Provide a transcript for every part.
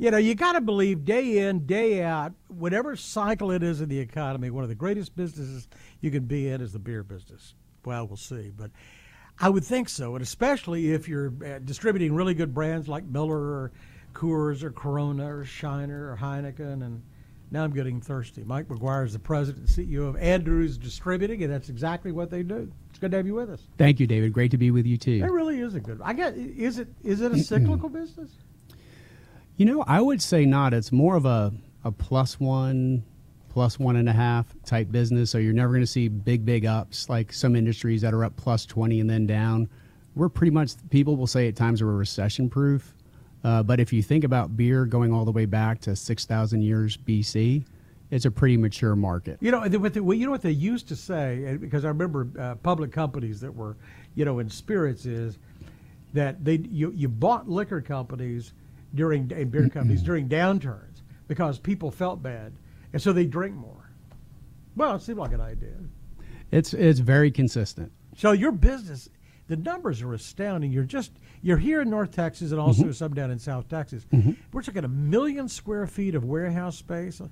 You got to believe day in, day out, whatever cycle it is in the economy, one of the greatest businesses you can be in is the beer business. Well, we'll see. But I would think so, and especially if you're distributing really good brands like Miller or Coors or Corona or Shiner or Heineken. And now I'm getting thirsty. Mike McGuire is the president and CEO of Andrews Distributing, and that's exactly what they do. It's good to have you with us. Thank you, David. Great to be with you, too. It really is a good Is it a cyclical business? I would say not. It's more of a +1, +1.5 type business. So you're never going to see big ups like some industries that are up +20 and then down. We're pretty much, people will say at times we're recession proof. But if you think about beer going all the way back to 6,000 years BC, it's a pretty mature market. You know what they used to say, because I remember public companies that were, in spirits, is that you bought liquor companies and beer companies during downturns because people felt bad, and so they drink more. Well, it seemed like an idea. It's very consistent. So your business, the numbers are astounding. You're here in North Texas and also some down in South Texas. We're talking 1 million square feet of warehouse space,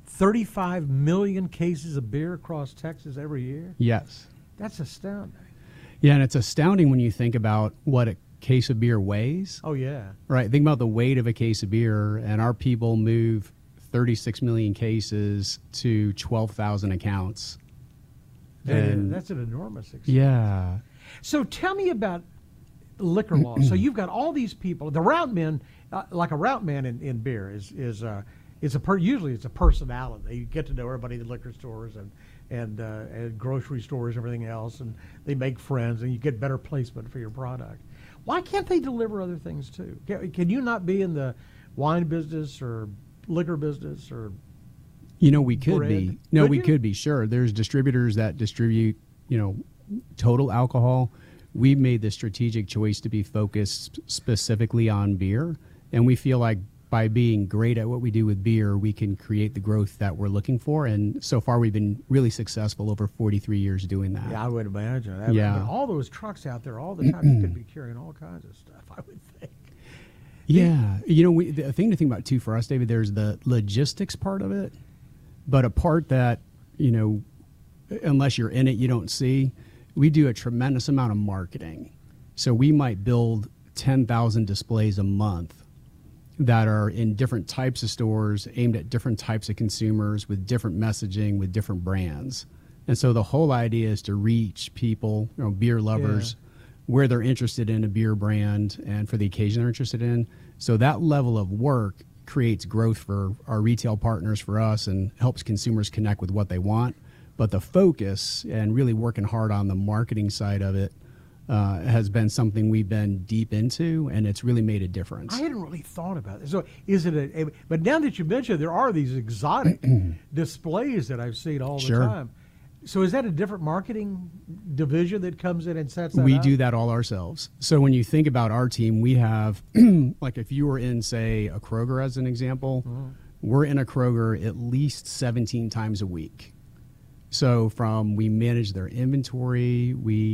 35 million cases of beer across Texas every year. Yes. That's astounding. Yeah, and it's astounding when you think about what a case of beer weighs. Oh, yeah. Right. Think about the weight of a case of beer, and our people move 36 million cases to 12,000 accounts. That's an enormous expense. Yeah. So tell me about liquor law. So you've got all these people. The route men, like a route man in beer, usually it's a personality. You get to know everybody in the liquor stores and grocery stores, everything else, and they make friends, and you get better placement for your product. Why can't they deliver other things too? Can you not be in the wine business or liquor business or? We could bread? be. No, we could be, sure. There's distributors that distribute, total alcohol. We've made the strategic choice to be focused specifically on beer, and we feel like by being great at what we do with beer, we can create the growth that we're looking for. And so far, we've been really successful over 43 years doing that. Yeah, I would imagine. I mean, all those trucks out there all the time, you could be carrying all kinds of stuff, I would think. Yeah. The thing to think about, too, for us, David, there's the logistics part of it, but a part that, unless you're in it, you don't see. We do a tremendous amount of marketing. So we might build 10,000 displays a month that are in different types of stores aimed at different types of consumers with different messaging, with different brands. And so the whole idea is to reach people, beer lovers, where they're interested in a beer brand and for the occasion they're interested in. So that level of work creates growth for our retail partners, for us, and helps consumers connect with what they want. But the focus and really working hard on the marketing side of it has been something we've been deep into, and it's really made a difference. I hadn't really thought about it. So is it but now that you mentioned, there are these exotic displays that I've seen all the time. So is that a different marketing division that comes in and sets that up? We do that all ourselves. So when you think about our team, we have, like if you were in, say, a Kroger as an example, we're in a Kroger at least 17 times a week. So we manage their inventory,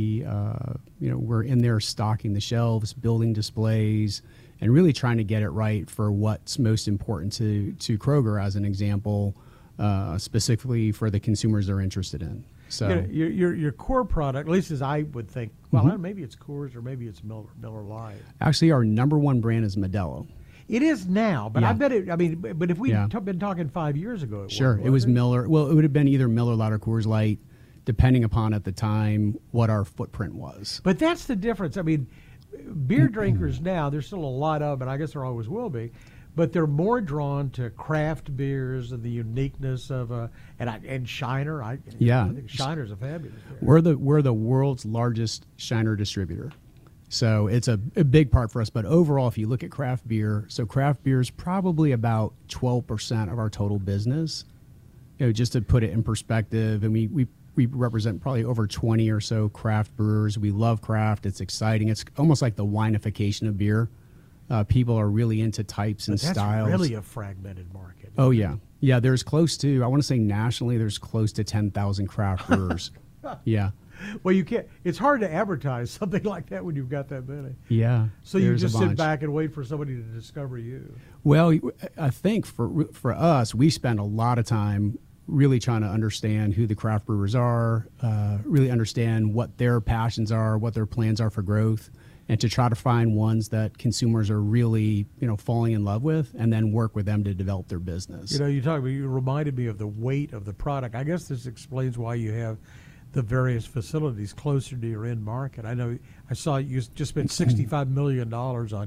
we're in there stocking the shelves, building displays, and really trying to get it right for what's most important to Kroger as an example, specifically for the consumers they're interested in. So your core product, at least as I would think, well, maybe it's Coors or maybe it's Miller Lite. Actually, our number one brand is Modelo. It is now, but I bet it. I mean, but if we'd been talking 5 years ago, it was Miller. Well, it would have been either Miller Lite or Coors Light, depending upon at the time what our footprint was. But that's the difference. I mean, beer drinkers now, there's still a lot of, and I guess there always will be, but they're more drawn to craft beers and the uniqueness of and Shiner. I think Shiner's a fabulous beer. We're the world's largest Shiner distributor. So it's a big part for us. But overall, if you look at craft beer, so craft beer is probably about 12% of our total business. Just to put it in perspective, and we represent probably over 20 or so craft brewers. We love craft. It's exciting. It's almost like the winification of beer. People are really into types and styles. That's really a fragmented market. Oh, yeah. Yeah, there's close to, I want to say nationally, there's close to 10,000 craft brewers. Yeah. Well, you can't. It's hard to advertise something like that when you've got that many. Yeah. So you there's a just sit bunch. back and wait for somebody to discover you. Well, I think for us, we spend a lot of time really trying to understand who the craft brewers are, really understand what their passions are, what their plans are for growth, and to try to find ones that consumers are really, falling in love with, and then work with them to develop their business. You reminded me of the weight of the product. I guess this explains why you have the various facilities closer to your end market. I saw you just spent $65 million on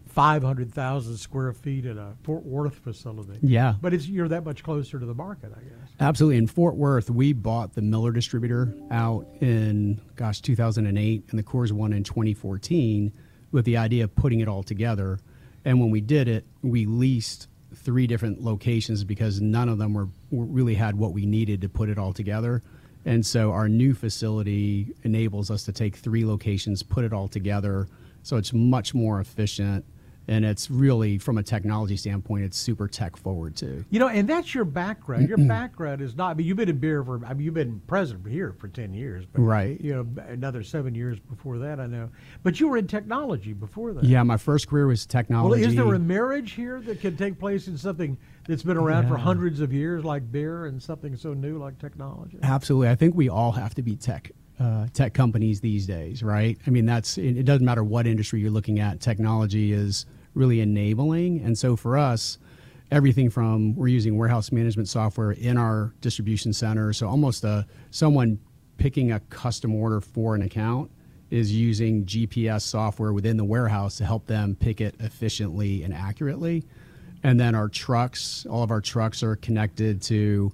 500,000 square feet at a Fort Worth facility. Yeah. But you're that much closer to the market, I guess. Absolutely. In Fort Worth, we bought the Miller distributor out in, 2008, and the Coors one in 2014 with the idea of putting it all together. And when we did it, we leased 3 different locations because none of them were really had what we needed to put it all together. And so our new facility enables us to take 3 locations, put it all together, so it's much more efficient. And it's really, from a technology standpoint, it's super tech forward too. And that's your background. Your background is not. You've been in beer you've been president here for 10 years, but right. Another 7 years before that, I know. But you were in technology before that. Yeah, my first career was technology. Well, is there a marriage here that can take place in something that's been around for hundreds of years, like beer, and something so new like technology? Absolutely. I think we all have to be tech companies these days, right? I mean, it doesn't matter what industry you're looking at. Technology is really enabling. And so for us, everything from we're using warehouse management software in our distribution center. So almost someone picking a custom order for an account is using GPS software within the warehouse to help them pick it efficiently and accurately. And then our trucks, all of our trucks are connected to,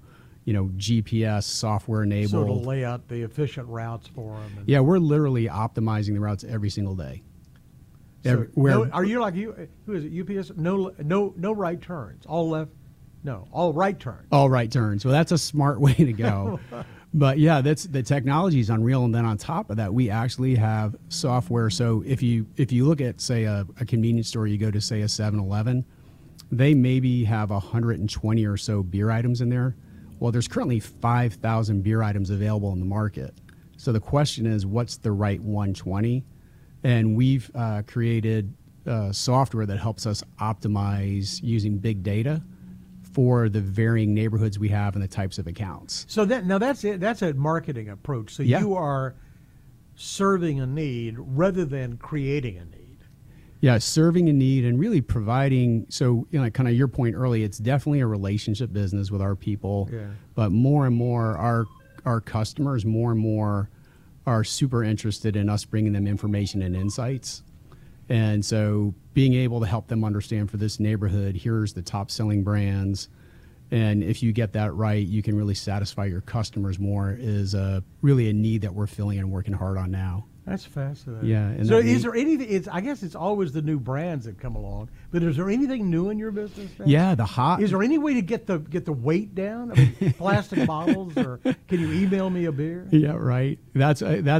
GPS software enabled. So to lay out the efficient routes for them. Yeah, we're literally optimizing the routes every single day. So are you like you? Who is it? UPS? No right turns. All left. No, all right turns. All right turns. Well, that's a smart way to go. But yeah, the technology is unreal. And then on top of that, we actually have software. So if you look at, say, a convenience store, you go to, say, a 7-Eleven, they maybe have 120 or so beer items in there. Well, there's currently 5,000 beer items available in the market. So the question is, what's the right 120? And we've created software that helps us optimize using big data for the varying neighborhoods we have and the types of accounts. So that's it. That's a marketing approach. So you are serving a need rather than creating a need. Yeah, serving a need and really providing. So, kind of your point early, it's definitely a relationship business with our people. Yeah. But more and more, our customers more and more are super interested in us bringing them information and insights. And so being able to help them understand for this neighborhood, here's the top selling brands. And if you get that right, you can really satisfy your customers more is really a need that we're filling and working hard on now. That's fascinating. Yeah. And so is there anything, I guess it's always the new brands that come along, but is there anything new in your business now? Yeah, Is there any way to get the weight down? I mean, plastic bottles, or can you email me a beer? Yeah, right. That's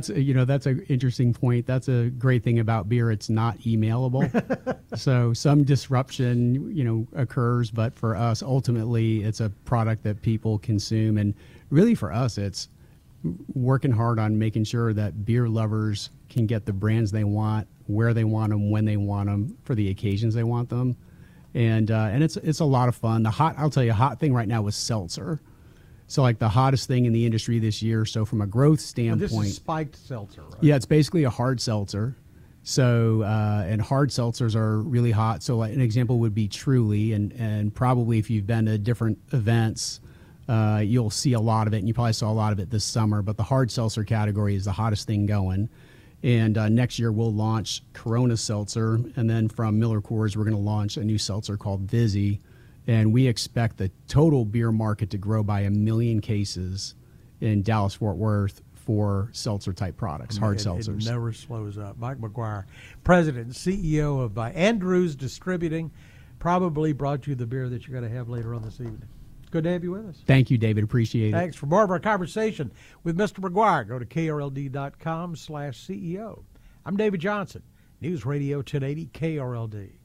an interesting point. That's a great thing about beer. It's not emailable. So some disruption, occurs, but for us, ultimately, it's a product that people consume. And really for us, it's working hard on making sure that beer lovers can get the brands they want, where they want them, when they want them, for the occasions they want them, and it's a lot of fun. I'll tell you, a hot thing right now was seltzer. So like the hottest thing in the industry this year. So from a growth standpoint, this is spiked seltzer, right? Yeah, it's basically a hard seltzer. So and hard seltzers are really hot. So like an example would be Truly, and probably if you've been to different events, you'll see a lot of it, and you probably saw a lot of it this summer. But the hard seltzer category is the hottest thing going. And next year we'll launch Corona Seltzer, and then from Miller Coors we're going to launch a new seltzer called Vizzy. And we expect the total beer market to grow by 1 million cases in Dallas-Fort Worth for seltzer-type products, hard seltzers. It never slows up. Mike McGuire, President and CEO of Andrews Distributing, probably brought you the beer that you're going to have later on this evening. Good to have you with us. Thank you, David. Appreciate it. Thanks. For more of our conversation with Mr. McGuire, go to krld.com/CEO. I'm David Johnson, News Radio 1080 KRLD.